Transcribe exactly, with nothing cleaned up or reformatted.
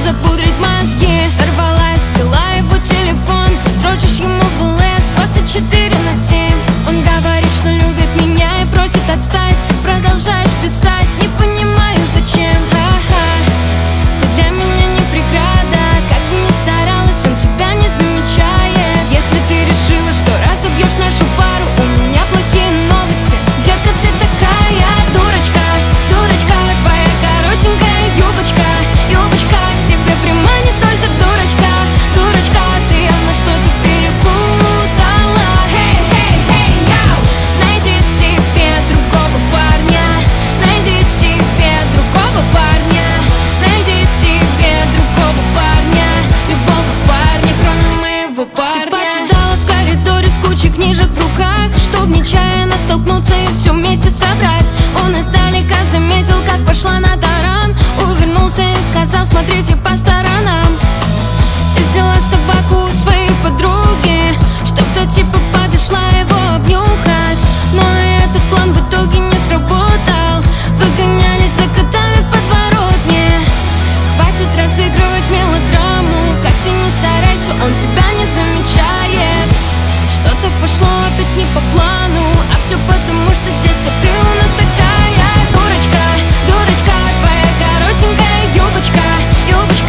запудрить мозги. Сорвалась, взяла его телефон. Ты строчишь ему в ЛС двадцать четыре на семь. Он говорит, что любит меня и просит отстать. Ты продолжаешь писать, не понимаю зачем. Ха-ха. Ты для меня не преграда. Как бы ни старалась, он тебя не замечает. Если ты решила, что разобьешь нашу пару, у меня плохие новости. Детка, ты такая дурочка, дурочка. Твоя коротенькая юбочка, юбочка к себе приманит только дурочка, дурочка. Ты явно что-то перепутала. Хей, хей, хей, яу. Найди себе другого парня, найди себе другого парня, найди себе другого парня, любого парня, кроме моего парня. Ты почитала в коридоре с кучей книжек в руках, чтоб нечаянно столкнуться и все вместе собрать. Он издалека заметил, как пошла на таран, увернулся и сказал: смотрите по сторонам. Ты взяла собаку у своей подруги, чтоб та типа подошла его обнюхать. Но этот план в итоге не сработал. Выгонялись за котами в подворотне. Хватит разыгрывать мелодраму. Как ты не старайся, он тебя не замечает. Что-то пошло опять не по плану, а все потому, что детка, ты у нас такая дурочка, дурочка. Твоя коротенькая юбочка, юбочка